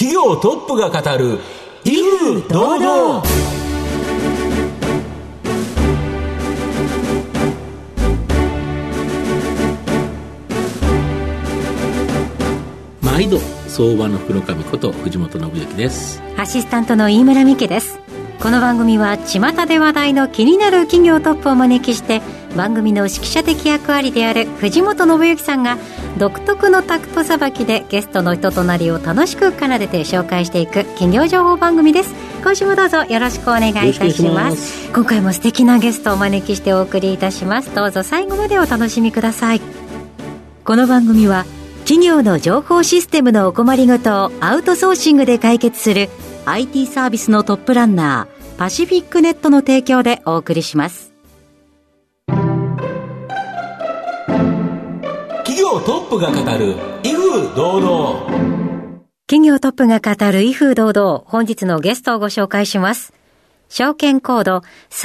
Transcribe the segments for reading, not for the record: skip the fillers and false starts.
企業トップが語る威風堂々。 毎度相場の福の神こと藤本信之です。 アシスタントの飯村美希です。この番組は巷で話題の気になる企業トップをお招きして、番組の指揮者的役割である藤本信之さんが独特のタクトさばきでゲストの人となりを楽しく奏でて紹介していく企業情報番組です。今週もどうぞよろしくお願いいたします。今回も素敵なゲストをお招きしてお送りいたします。どうぞ最後までお楽しみください。この番組は企業の情報システムのお困りごとをアウトソーシングで解決する IT サービスのトップランナーパシフィックネットの提供でお送りします。 企業トップが語る威風堂々。 企業トップが語る威風堂々。本日のゲストをご紹介します。証券コード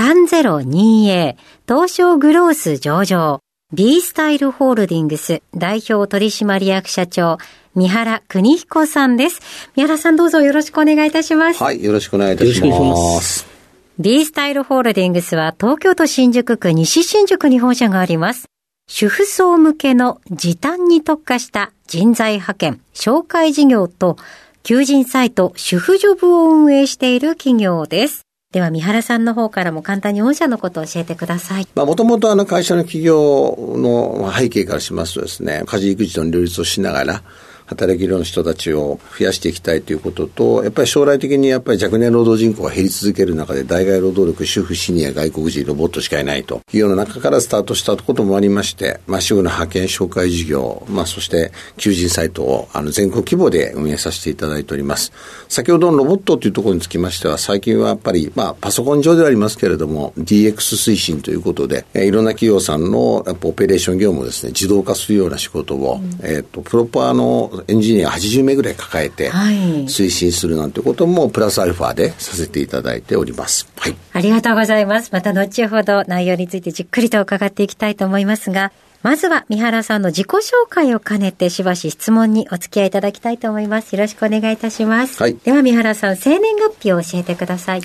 302A 東証グロース上場 B スタイルホールディングス代表取締役社長三原邦彦さんです。三原さん、どうぞよろしくお願いいたします。 はい、よろしくお願いいたします。 B スタイルホールディングスは東京都新宿区西新宿に本社があります。主婦層向けの時短に特化した人材派遣、紹介事業と求人サイト主婦ジョブを運営している企業です。では三原さんの方からも簡単に御社のことを教えてください。 もともと会社の企業の背景からしますとですね、家事育児の両立をしながら働きる人たちを増やしていきたいということと、やっぱり将来的にやっぱり若年労働人口が減り続ける中で、代替労働力、主婦、シニア、外国人、ロボットしかいないというような中からスタートしたこともありまして、主婦の派遣紹介事業、そして求人サイトを全国規模で運営させていただいております。先ほどのロボットというところにつきましては、最近はやっぱりパソコン上ではありますけれども DX 推進ということで、いろんな企業さんのやっぱオペレーション業務をですね、自動化するような仕事を、プロパーのエンジニア80名ぐらい抱えて推進するなんてこともプラスアルファでさせていただいております。はい、ありがとうございます。また後ほど内容についてじっくりと伺っていきたいと思いますが、まずは三原さんの自己紹介を兼ねてしばし質問にお付き合いいただきたいと思います。よろしくお願いいたします。はい、では三原さん、生年月日を教えてください。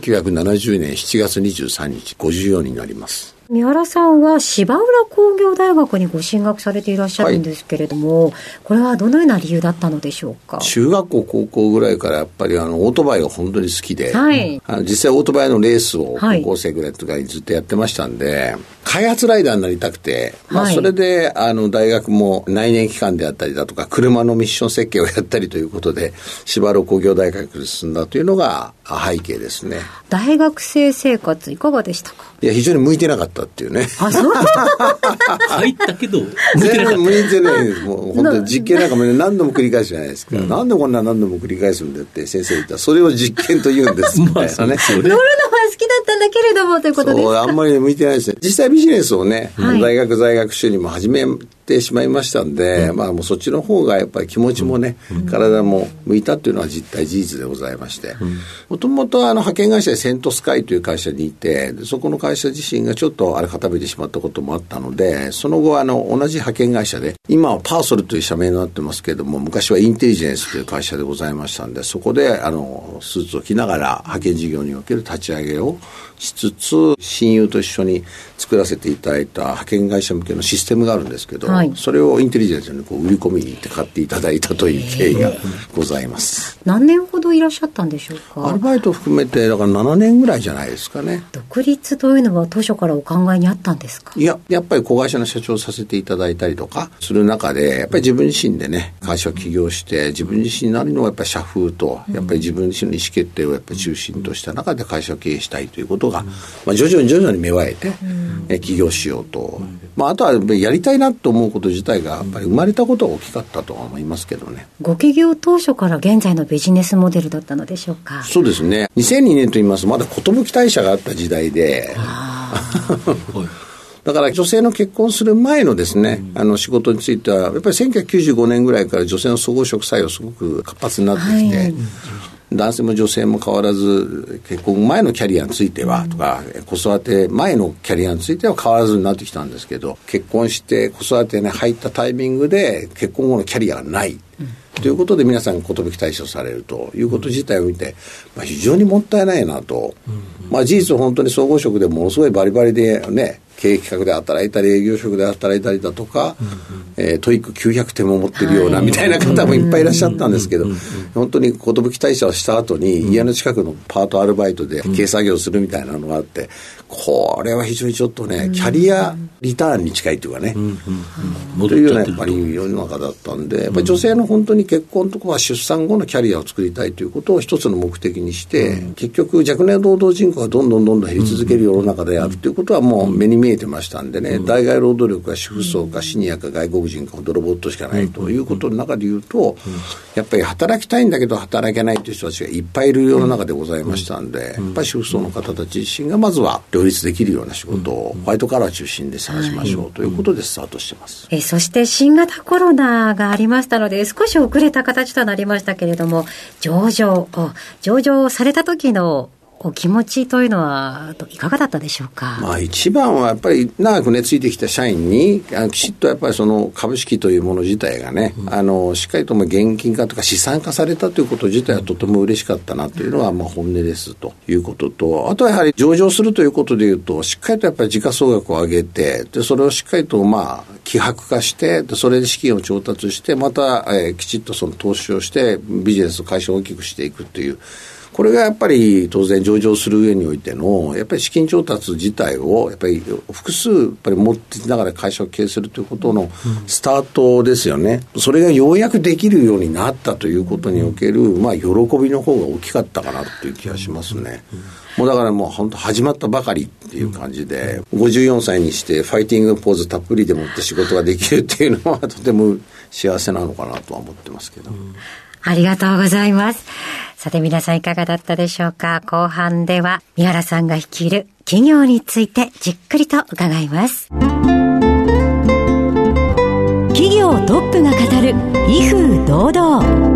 1970年7月23日54になります。 三原さんは芝浦工業大学にご進学されていらっしゃるんですけれども、これはどのような理由だったのでしょうか。 中学校高校ぐらいからやっぱりオートバイが本当に好きで、実際オートバイのレースを高校生ぐらいとかにずっとやってましたんで、開発ライダーになりたくて、それで大学も内燃機関であったりだとか車のミッション設計をやったりということで芝浦工業大学に進んだというのが背景ですね。 大学生生活いかがでしたか。 いや、非常に向いてなかったっていうね。 あ、そう入ったけど全然向いてない。もう本当に実験なんかも何度も繰り返すじゃないですか。なんでこんな何度も繰り返すんだって先生言ったら、それを実験と言うんですみたいなね。乗るのは好きだったんだけれどもということですか。 そう、あんまり向いてないですね。実際ビジネスをね、大学在学中にも始めてしまいましたんで、もうそっちの方がやっぱり気持ちもね、体も向いたっていうのは事実でございまして、もともと派遣会社でセントスカイという会社にいて、そこの会社自身がちょっと固めてしまったこともあったので、その後同じ派遣会社で、今はパーソルという社名になってますけれども、昔はインテリジェンスという会社でございましたんで、そこでスーツを着ながら派遣事業における立ち上げをしつつ、親友と一緒に作らせていただいた派遣会社向けのシステムがあるんですけど、それをインテリジェンスに売り込みに行って買っていただいたという経緯がございます。 何年ほどいらっしゃったんでしょうか。 アルバイト含めてだから7年ぐらいじゃないですかね。 独立というのは当初からお考えにあったんですか。 いや、やっぱり子会社の社長をさせていただいたりとかする中で、やっぱり自分自身でね、会社を起業して自分自身になるのはやっぱり社風と、やっぱり自分自身の意思決定をやっぱり中心とした中で会社を経営したいということが、徐々に芽生えて、起業しようと、あとはやりたいなと思うこと自体がやっぱり生まれたことが大きかったとは思いますけどね。 ご起業当初から現在のビジネスモデルだったのでしょうか。 そうですね。2002年と言いますとまだ寿退社があった時代でだから女性の結婚する前のですね、仕事についてはやっぱり1995年ぐらいから女性の総合職採用すごく活発になってきて、男性も女性も変わらず結婚前のキャリアについてはとか、子育て前のキャリアについては変わらずになってきたんですけど、結婚して子育てに入ったタイミングで結婚後のキャリアがない、 ということで皆さん寿対象されるということ自体を見て、非常にもったいないなと、事実本当に総合職でものすごいバリバリでね、経営企画で働いたり営業職で働いたりだとか、トイック900点も持ってるようなみたいな方もいっぱいいらっしゃったんですけど、本当に寿退社をした後に家の近くのパートアルバイトで軽作業するみたいなのがあって、これは非常にちょっとね、キャリアリターンに近いというかね、というようなやっぱり世の中だったんで、やっぱり女性の本当に結婚とか出産後のキャリアを作りたいということを一つの目的にして、結局若年労働人口がどんどん減り続ける世の中であるということはもう目に見えてましたんでね、代替労働力が主婦層かシニアか外国人か泥棒としかないということの中でいうと、やっぱり働きたいんだけど働けないという人たちがいっぱいいる世の中でございましたんで、やっぱり主婦層の方たち自身がまずは両立できるような仕事をホワイトカラー中心で探しましょうということでスタートしてます。 そして新型コロナがありましたので少し遅れた形となりましたけれども、上場された時のお気持ちというのはいかがだったでしょうか。 一番はやっぱり長くねついてきた社員にきちっとやっぱりその株式というもの自体がね、しっかりと現金化とか資産化されたということ自体はとても嬉しかったなというのは本音ですということと、あとはやはり上場するということでいうとしっかりとやっぱり時価総額を上げて、でそれをしっかりと希薄化して、でそれで資金を調達してまた、きちっとその投資をしてビジネス会社を大きくしていくという、これがやっぱり当然上場する上においてのやっぱり資金調達自体をやっぱり複数やっぱり持っていながら会社を経営するということのスタートですよね。それがようやくできるようになったということにおける喜びの方が大きかったかなという気がしますね。もうだからもう本当始まったばかりっていう感じで、54歳にしてファイティングポーズたっぷりでもって仕事ができるっていうのはとても幸せなのかなとは思ってますけど。 ありがとうございます。さて皆さんいかがだったでしょうか。後半では三原さんが率いる企業についてじっくりと伺います。企業トップが語る威風堂々。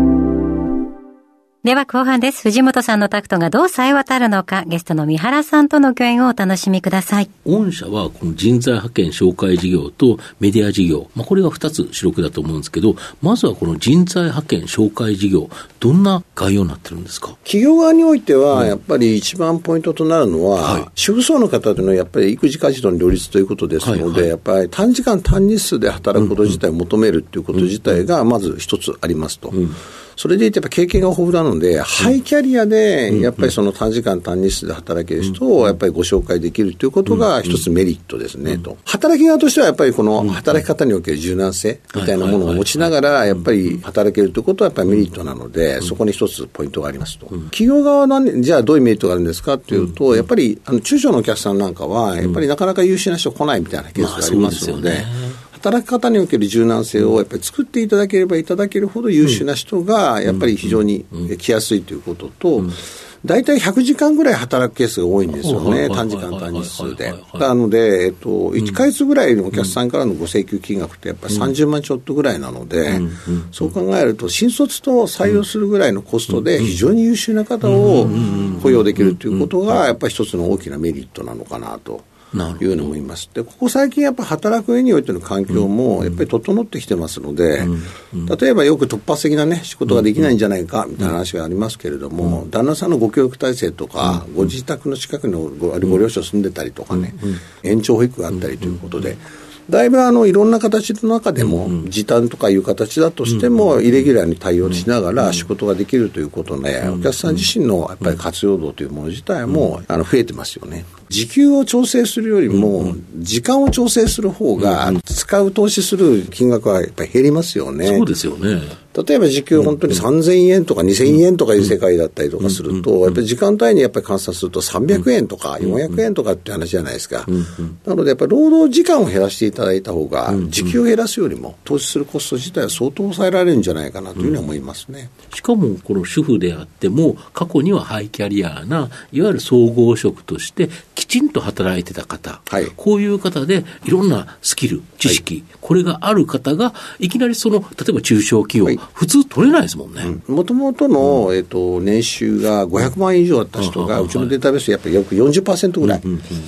では後半です。藤本さんのタクトがどう冴え渡るのか、ゲストの三原さんとの共演をお楽しみください。 御社はこの人材派遣紹介事業とメディア事業、これが2つ主力だと思うんですけど、まずはこの人材派遣紹介事業、どんな概要になってるんですか。 企業側においてはやっぱり一番ポイントとなるのは、主婦層の方というのはやっぱり育児家事との両立ということですので、やっぱり短時間短日数で働くこと自体を求めるということ自体がまず一つありますと。それでいてやっぱ経験が豊富なので、ハイキャリアでやっぱりその短時間短日数で働ける人をやっぱりご紹介できるということが一つメリットですねと。働き側としてはやっぱりこの働き方における柔軟性みたいなものを持ちながらやっぱり働けるということはやっぱりメリットなので、そこに一つポイントがありますと。企業側はじゃあどういうメリットがあるんですかというと、やっぱり中小のお客さんなんかはやっぱりなかなか優秀な人来ないみたいなケースがありますので、働き方における柔軟性をやっぱり作っていただければいただけるほど優秀な人がやっぱり非常に来やすいということと、大体100時間ぐらい働くケースが多いんですよね、短時間短日数で。なので、1ヶ月ぐらいのお客さんからのご請求金額ってやっぱり30万ちょっとぐらいなので、そう考えると新卒と採用するぐらいのコストで非常に優秀な方を雇用できるということがやっぱり一つの大きなメリットなのかなというのも言います。で、ここ最近やっぱり働く上においての環境もやっぱり整ってきてますので、例えばよく突発的なね仕事ができないんじゃないかみたいな話がありますけれども、旦那さんのご教育体制とか、ご自宅の近くのご両親住んでたりとかね、延長保育があったりということで、だいぶいろんな形の中でも時短とかいう形だとしてもイレギュラーに対応しながら仕事ができるということで、お客さん自身のやっぱり活用度というもの自体も増えてますよね。時給を調整するよりも時間を調整する方が使う投資する金額はやっぱり減りますよね。 そうですよね。 例えば時給本当に3000円とか2000円とかいう世界だったりとかすると、やっぱり時間単位にやっぱり換算すると300円とか400円とかって話じゃないですか。なのでやっぱり労働時間を減らしていただいた方が時給を減らすよりも投資するコスト自体は相当抑えられるんじゃないかなというふうに思いますね。 しかもこの主婦であっても過去にはハイキャリアないわゆる総合職としてきちんと働いてた方、こういう方でいろんなスキル知識、これがある方がいきなり例えば中小企業、普通取れないですもんね。 もともとの、年収が500万円以上だった人が、うちのデータベースでやっぱり約 40% ぐらい、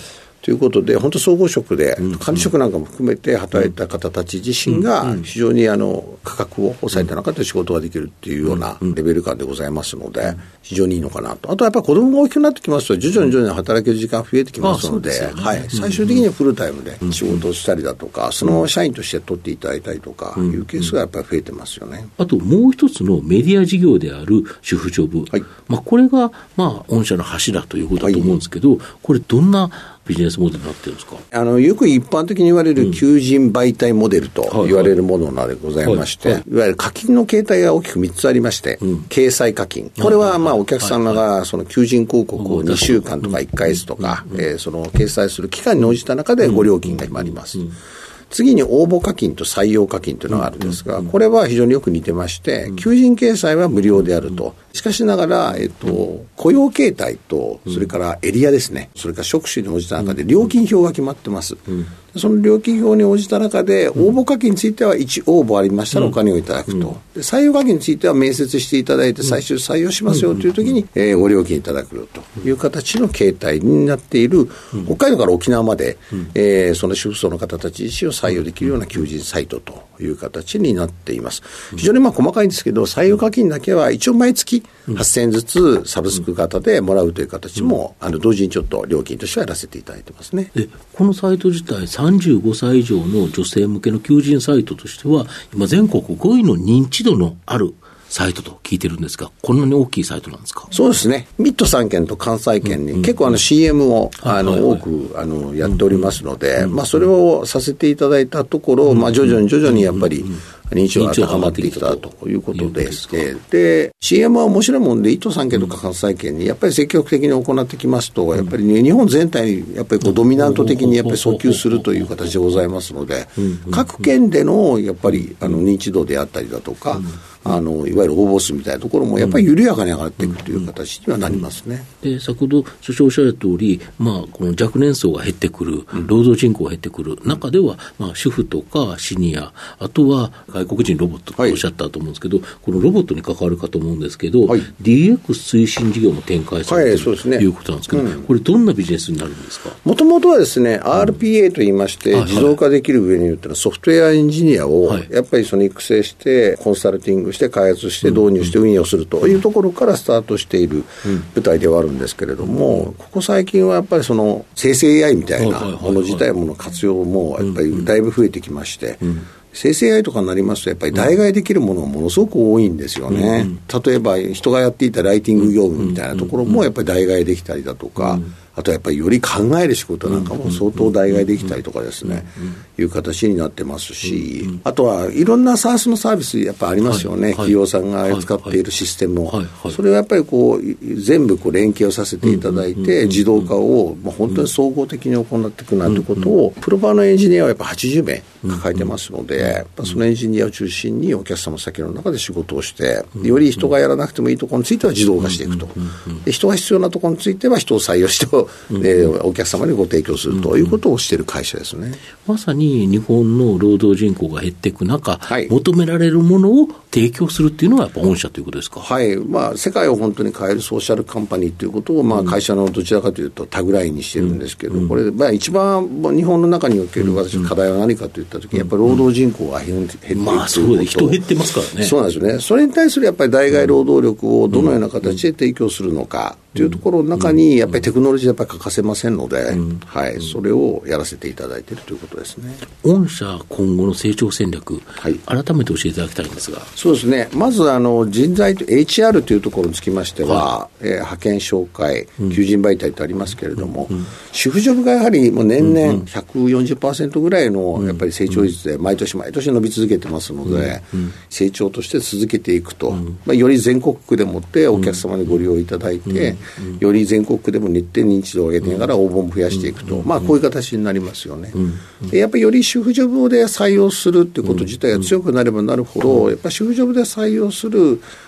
ということで、本当総合職で、管理職なんかも含めて働いた方たち自身が非常に価格を抑えた中で仕事ができるっていうようなレベル感でございますので、非常にいいのかなと。あとはやっぱり子供が大きくなってきますと、徐々に働ける時間増えてきますので、最終的にはフルタイムで仕事をしたりだとか、その社員として取っていただいたりとかいうケースがやっぱり増えてますよね。 あともう一つのメディア事業である主婦ジョブ、これが御社の柱ということだと思うんですけど、これどんなビジネスモデルになってるんですか？ よく一般的に言われる求人媒体モデルと言われるものでございまして、いわゆる課金の形態が大きく3つありまして、掲載課金。これはお客様がその求人広告を2週間とか1ヶ月とか、その掲載する期間に応じた中でご料金が決まります。次に応募課金と採用課金というのがあるんですが、これは非常によく似てまして、求人掲載は無料であると。しかしながら、雇用形態と、それからエリアですね、それから職種に応じた中で料金表が決まってます。その料金表に応じた中で、応募課金については1応募ありましたらお金をいただくと。で採用課金については面接していただいて最終採用しますよというときに、ご料金いただくよという形の形態になっている、北海道から沖縄まで、その主婦層の方たち自身を採用できるような求人サイトという形になっています。非常に細かいんですけど、採用課金だけは一応毎月8000円ずつサブスク型でもらうという形も、同時にちょっと料金としてはやらせていただいてますね。 このサイト自体35歳以上の女性向けの求人サイトとしては今全国5位の認知度のあるサイトと聞いてるんですが、こんなに大きいサイトなんですか？ そうですね。ミッド3県と関西圏に結構CM を多くやっておりますので、それをさせていただいたところ、徐々にやっぱり認知度が高まってきたということで、で CM は面白いもんで、1都3県とか関西圏にやっぱり積極的に行ってきますと、やっぱり日本全体にやっぱりドミナント的にやっぱり訴求するという形でございますので、各県でのやっぱり認知度であったりだとか、いわゆる応募数みたいなところもやっぱり緩やかに上がっていくという形にはなりますね。 で先ほど所長おっしゃる通り、この若年層が減ってくる、労働人口が減ってくる中では、主婦とかシニア、あとは外国人ロボットとおっしゃったと思うんですけど、このロボットに関わるかと思うんですけど、DX 推進事業も展開されている、ということなんですけど、これどんなビジネスになるんですか？ もともとはですね、RPA といいまして、自動化できる上によってのソフトウェアエンジニアをやっぱりその育成してコンサルティングして開発して導入して運用するというところからスタートしている舞台ではあるんですけれども、ここ最近はやっぱりその生成 AI みたいなもの自体もの活用もやっぱりだいぶ増えてきまして、生成 AI とかになりますとやっぱり代替できるものがものすごく多いんですよね。例えば人がやっていたライティング業務みたいなところもやっぱり代替できたりだとか、あとはやっぱりより考える仕事なんかも相当代替できたりとかですね、いう形になってますし、あとはいろんな SaaS のサービスやっぱありますよね。企業さんが使っているシステムを、それをやっぱり全部連携をさせていただいて、自動化を本当に総合的に行っていくなんてことを、プロバのエンジニアはやっぱ80名抱えてますので、やっぱそのエンジニアを中心にお客様先の中で仕事をして、より人がやらなくてもいいところについては自動化していくと。で人が必要なところについては人を採用してお客様にご提供するということをしている会社ですね。 まさに日本の労働人口が減っていく中、求められるものを提供するっていうのがやっぱ御社ということですか？ はい。世界を本当に変えるソーシャルカンパニーということを、会社のどちらかというとタグラインにしてるんですけど、これ、一番日本の中における私の課題は何かといったときに、やっぱり労働人口が減っていくということ。 そうです。人減ってますからね。 そうなんですよね。それに対するやっぱり代替労働力をどのような形で提供するのかというところの中に、やっぱりテクノロジーやっぱり欠かせませんので、それをやらせていただいているということですね。 御社今後の成長戦略、改めて教えていただきたいんですが。 そうですね。まず人材と HR というところにつきましては、派遣紹介、求人媒体とありますけれども、主婦ジョブがやはりもう年々 140% ぐらいのやっぱり成長率で毎年伸び続けてますので、成長として続けていくと、より全国区でもってお客様にご利用いただいて、より全国区でも日程認知度を上げてながら応募も増やしていくと、こういう形になりますよね。でやっぱりより主婦ジョブで採用するということ自体が強くなればなるほど、やっぱり主婦ジョブで採用する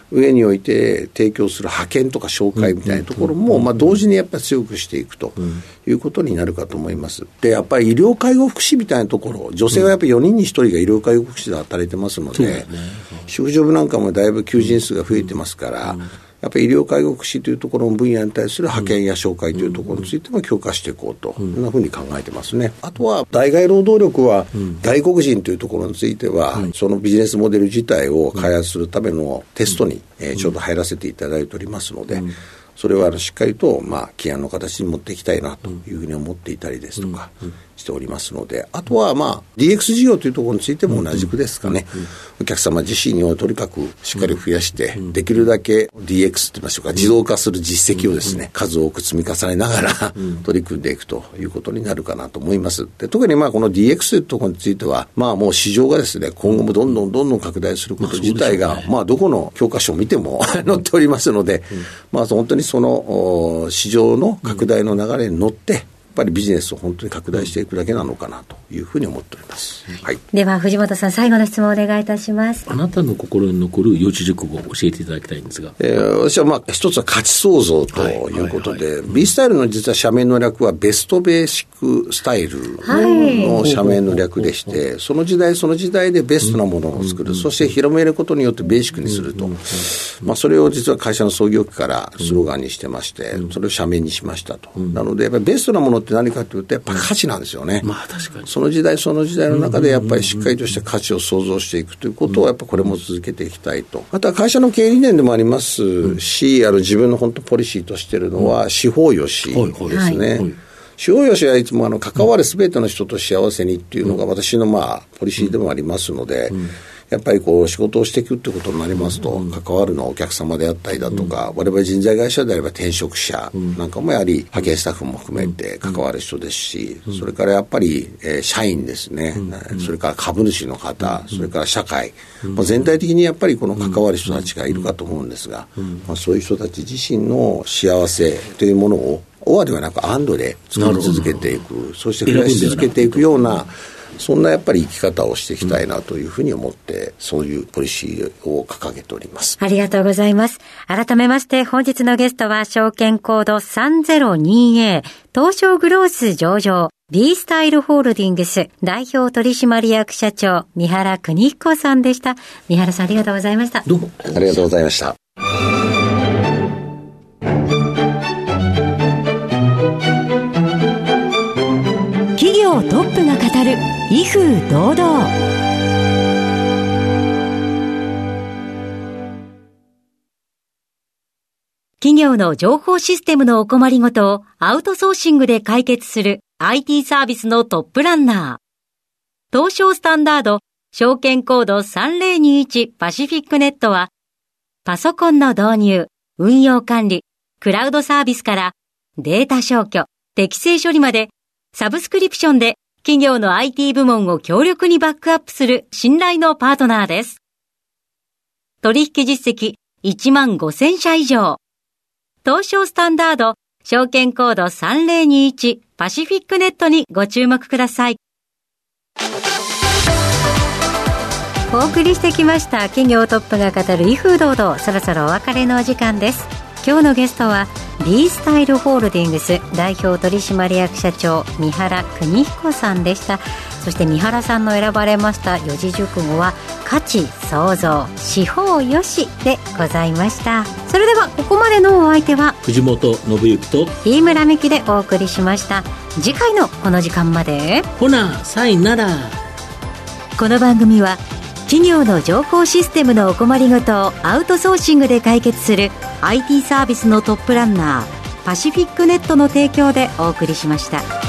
上において提供する派遣とか紹介みたいなところも、同時にやっぱり強くしていくということになるかと思います。で、やっぱり医療介護福祉みたいなところ、女性はやっぱり4人に1人が医療介護福祉で働いてますので、宿女部なんかもだいぶ求人数が増えてますから、やっぱり医療介護福祉というところの分野に対する派遣や紹介というところについても強化していこうと、こんなふうに考えてますね。あとは代替労働力は外国人というところについては、そのビジネスモデル自体を開発するためのテストにちょうど入らせていただいておりますので、それはしっかりと起案の形に持っていきたいなというふうに思っていたりですとかしておりますので、あとはDX 事業というところについても同じくですかね。お客様自身をとにかくしっかり増やして、できるだけ DX といいましょうか、自動化する実績をですね、数多く積み重ねながら取り組んでいくということになるかなと思います。で、特にこの DX というところについては、もう市場がですね、今後もどんどん拡大すること自体が、どこの教科書を見ても載っておりますので、本当にその市場の拡大の流れに乗って、やっぱりビジネスを本当に拡大していくだけなのかなというふうに思っております。はい、 では藤本さん、最後の質問をお願いいたします。 あなたの心に残る四字熟語を教えていただきたいんですが、 私は一つは価値創造ということで、B スタイルの実は社名の略はベストベーシックスタイルの社名の略でして、その時代その時代でベストなものを作る、そして広めることによってベーシックにすると、それを実は会社の創業期からスローガンにしてまして、それを社名にしましたと。なのでやっぱりベストなものって何かというとやっぱ価値なんですよね。 確かにその時代その時代の中でやっぱりしっかりとした価値を創造していくということをやっぱこれも続けていきたいと。あとは会社の経営理念でもありますし、自分の本当ポリシーとしているのは司法よしですね。司法よしはいつも関わるすべての人と幸せにっていうのが私のポリシーでもありますので、やっぱり仕事をしていくってことになりますと、関わるのはお客様であったりだとか、我々人材会社であれば転職者なんかもやはり派遣スタッフも含めて関わる人ですし、それからやっぱり社員ですね、それから株主の方、それから社会、全体的にやっぱりこの関わる人たちがいるかと思うんですが、そういう人たち自身の幸せというものをオアではなくアンドで作り続けていく、そして暮らし続けていくような、そんなやっぱり生き方をしていきたいなというふうに思って、そういうポリシーを掲げております。 ありがとうございます。改めまして本日のゲストは証券コード 302A 東証グロース上場 B スタイルホールディングス代表取締役社長三原邦彦さんでした。三原さん、ありがとうございました。 どうもありがとうございました。 企業トップが語る威風堂々。企業の情報システムのお困りごとをアウトソーシングで解決する IT サービスのトップランナー。東証スタンダード証券コード3021パシフィックネットは、パソコンの導入、運用管理、クラウドサービスからデータ消去、適正処理までサブスクリプションで企業の IT 部門を強力にバックアップする信頼のパートナーです。取引実績15,000社以上。東証スタンダード証券コード3021パシフィックネットにご注目ください。お送りしてきました企業トップが語る威風堂々、そろそろお別れのお時間です。今日のゲストは B スタイルホールディングス代表取締役社長三原邦彦さんでした。そして三原さんの選ばれました四字熟語は価値創造司法よしでございました。それではここまでのお相手は藤本信之と飯村美希でお送りしました。次回のこの時間までほなさいなら。 この番組は企業の情報システムのお困りごとをアウトソーシングで解決する IT サービスのトップランナーパシフィックネットの提供でお送りしました。